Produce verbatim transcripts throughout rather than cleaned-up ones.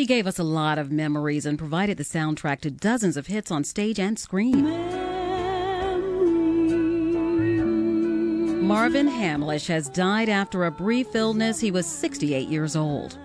He gave us a lot of memories and provided the soundtrack to dozens of hits on stage and screen. Marvin Hamlisch has died after a brief illness. He was sixty-eight years old.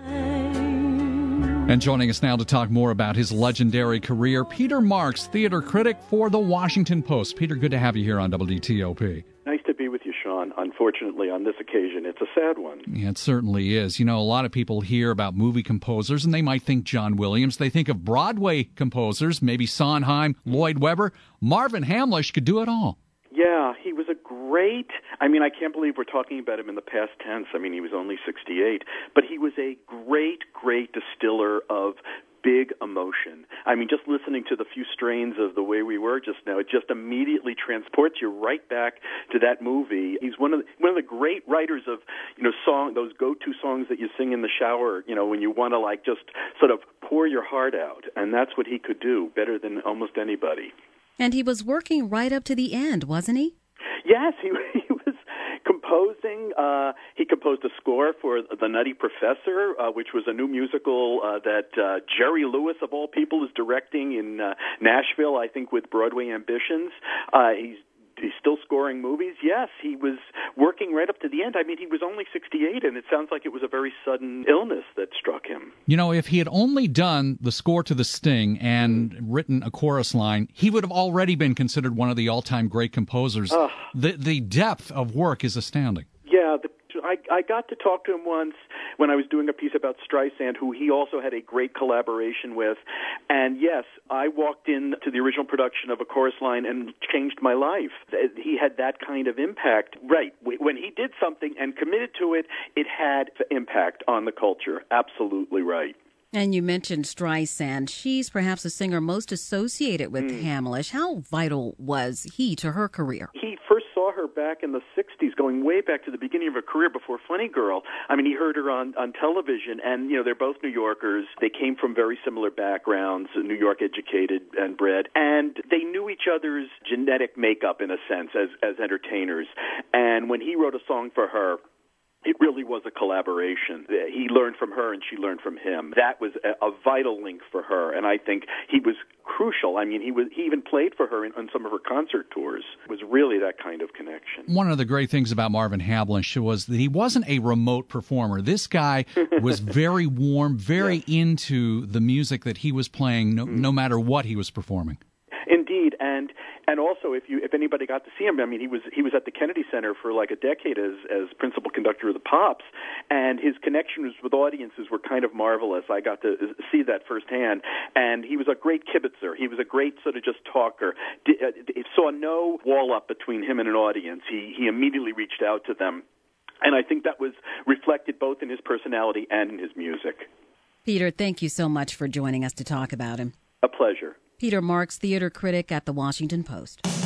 And joining us now to talk more about his legendary career, Peter Marks, theater critic for The Washington Post. Peter, good to have you here on W D T O P. Nice to be with you, Sean. Unfortunately, on this occasion, it's a sad one. Yeah, it certainly is. You know, a lot of people hear about movie composers, and they might think John Williams. They think of Broadway composers, maybe Sondheim, Lloyd Webber. Marvin Hamlisch could do it all. Yeah, he was a great, I mean, I can't believe we're talking about him in the past tense. I mean, he was only sixty-eight, but he was a great, great distiller of big emotion. I mean, just listening to the few strains of The Way We Were just now, it just immediately transports you right back to that movie. He's one of the, one of the great writers of, you know, song, those go-to songs that you sing in the shower, you know, when you want to, like, just sort of pour your heart out. And that's what he could do better than almost anybody. And he was working right up to the end, wasn't he? Yes, he, he was composing. Uh, he composed a score for The Nutty Professor, uh, which was a new musical uh, that uh, Jerry Lewis, of all people, is directing in uh, Nashville, I think, with Broadway ambitions. Uh, he's He's still scoring movies. Yes, he was working right up to the end. I mean, he was only sixty-eight, and it sounds like it was a very sudden illness that struck him. You know, if he had only done the score to The Sting and mm. written a chorus line, he would have already been considered one of the all-time great composers. Uh, the the depth of work is astounding. Yeah, the, I, I got to talk to him once when I was doing a piece about Streisand, who he also had a great collaboration with. And yes, I walked in to the original production of A Chorus Line and changed my life. He had that kind of impact. Right. When he did something and committed to it, it had impact on the culture. Absolutely right. And you mentioned Streisand. She's perhaps the singer most associated with mm. Hamlisch. How vital was he to her career? He first saw her back in the sixties, going way back to the beginning of her career before Funny Girl. I mean, he heard her on, on television, and, you know, they're both New Yorkers. They came from very similar backgrounds, New York educated and bred, and they knew each other's genetic makeup, in a sense, as, as entertainers. And when he wrote a song for her, it really was a collaboration. He learned from her and she learned from him. That was a, a vital link for her, and I think he was crucial. I mean, he was he even played for her in, on some of her concert tours. It was really that kind of connection. One of the great things about Marvin Hamlisch was that he wasn't a remote performer. This guy was very warm, very yes. into the music that he was playing, no, mm. no matter what he was performing. Indeed, and and also if you if anybody got to see him, I mean, he was he was at the Kennedy Center for like a decade as as principal conductor of the Pops, and his connections with audiences were kind of marvelous. I got to see that firsthand, and he was a great kibitzer. He was a great sort of just talker. D- uh, saw no wall up between him and an audience. He he immediately reached out to them, and I think that was reflected both in his personality and in his music. Peter, thank you so much for joining us to talk about him. A pleasure. Peter Marks, theater critic at The Washington Post.